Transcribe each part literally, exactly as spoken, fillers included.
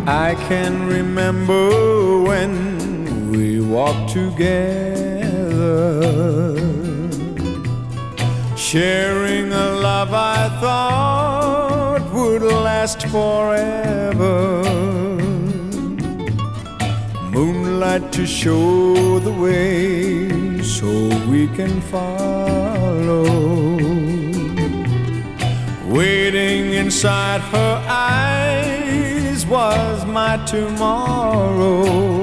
I can remember when we walked together, sharing a love I thought would last forever. Moonlight to show the way so we can follow. Waiting inside her eyes was my tomorrow.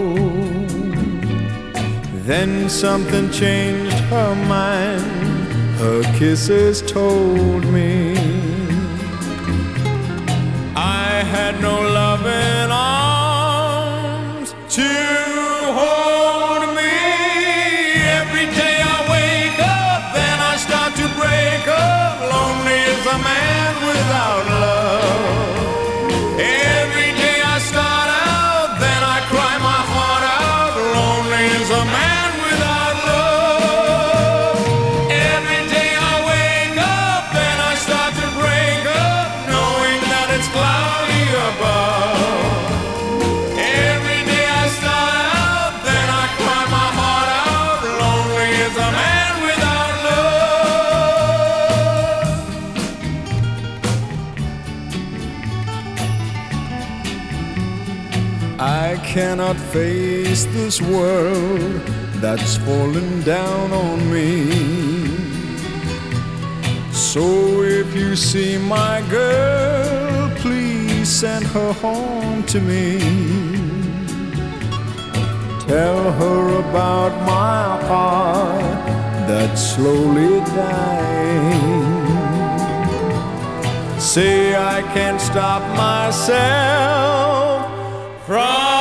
Then something changed her mind, her kisses told me I had no loving arms to hold me. Every day I wake up, then I start to break up. Lonely as a man without love. Every day I start out, then I cry my heart out. Lonely as a man without love. Every day I wake up, then I start to break up, knowing that it's cloudy above. Every day I start out, then I cry my heart out. Lonely as a man without love. I cannot face this world that's fallen down on me. So if you see my girl, please send her home to me. Tell her about my heart that's slowly dying. Say I can't stop myself from